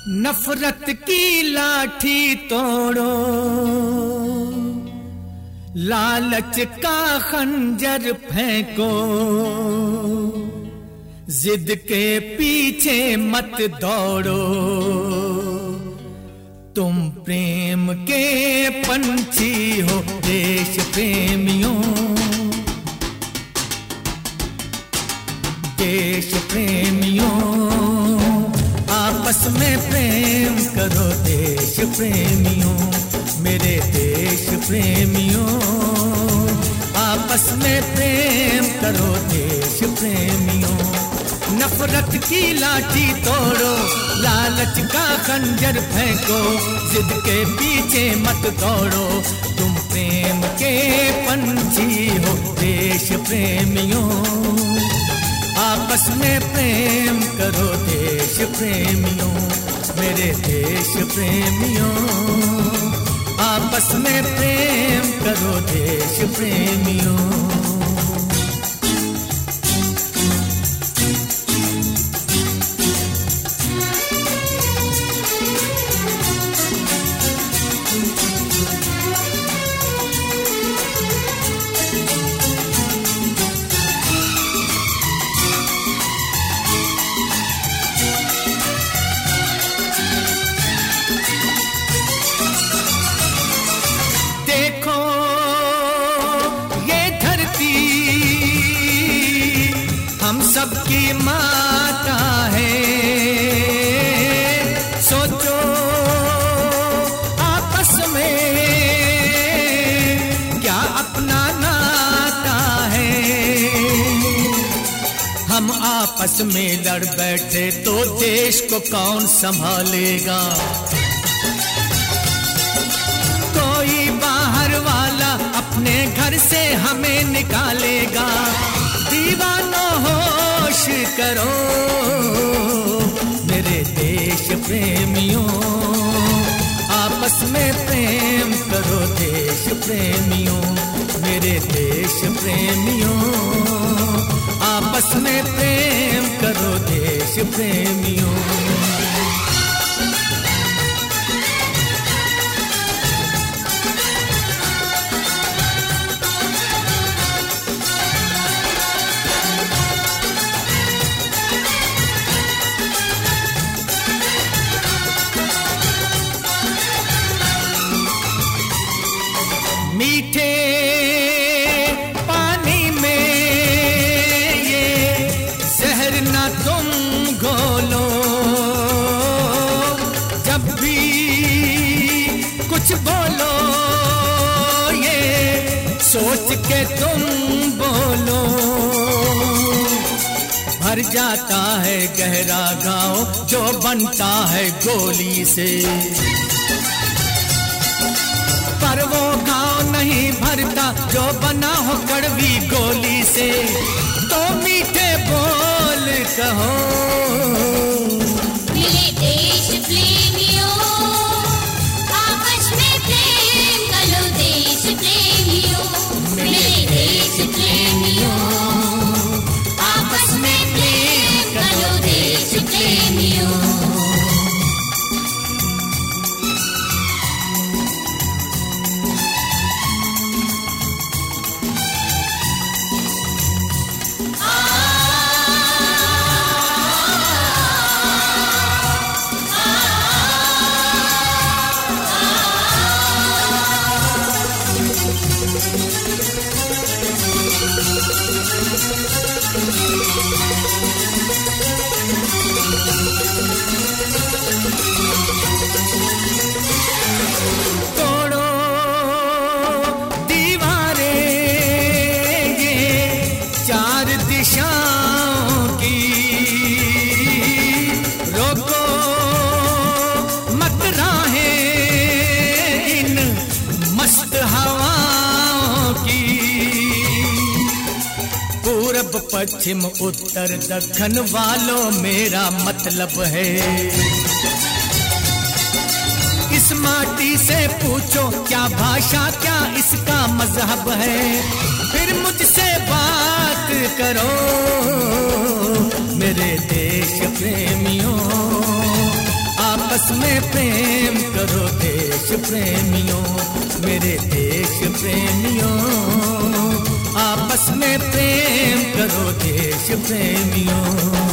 नफरत की लाठी तोड़ो, लालच का खंजर फेंको, जिद के पीछे मत दौड़ो, तुम प्रेम के पंछी हो देश प्रेमियों, देश प्रेमियों, आपस में प्रेम करो देश प्रेमियों, मेरे देश प्रेमियों, आपस में प्रेम करो देश प्रेमियों। नफरत की लाठी तोड़ो, लालच का खंजर फेंको, जिद के पीछे मत दौड़ो, तुम प्रेम के पंछी हो देश प्रेमियों, आपस में प्रेम करो देश प्रेमियों, मेरे देश प्रेमियों, आपस में प्रेम करो देश प्रेमियों। सबकी माता है, सोचो आपस में क्या अपना नाता है। हम आपस में लड़ बैठे तो देश को कौन संभालेगा, कोई बाहर वाला अपने घर से हमें निकालेगा। दीवानो होश करो मेरे देश प्रेमियों, आपस में प्रेम करो देश प्रेमियों, मेरे देश प्रेमियों, आपस में प्रेम करो देश प्रेमियों। मीठे पानी में ये जहर ना तुम घोलो, जब भी कुछ बोलो ये सोच के तुम बोलो। भर जाता है गहरा गाँव जो बनता है गोली से, पर वो गाँव नहीं भरता जो बना हो कड़वी गोली से। तो मीठे बोल कहो मेरे देश प्रेमियों, आपस में प्रेम करो देश प्रेमियों, मेरे देश प्रेमियों, आपस में प्रेम करो देश प्रेमियों। तोड़ो दीवारें ये चार दिशाओं की, रोको मत राहें इन मस्त हवाओं की। पूरब पश्चिम उत्तर दक्षिण वालों मेरा मतलब है, इस माटी से पूछो क्या भाषा क्या इसका मजहब है, फिर मुझसे बात करो मेरे देश प्रेमियों, आप आपस में प्रेम करो देश प्रेमियों, मेरे देश प्रेमियों, आपस में प्रेम करो देश प्रेमियों।